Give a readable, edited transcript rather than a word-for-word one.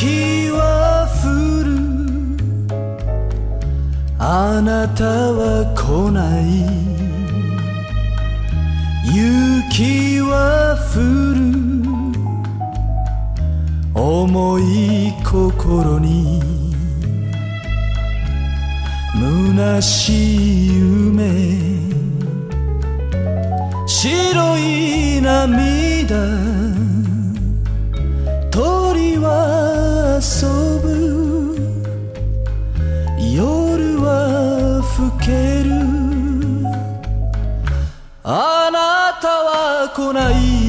雪は降る、あなたは来ない。雪は降る、重い心に虚しい夢、白い涙、鳥は遊ぶ、夜は更ける、あなたは来ない。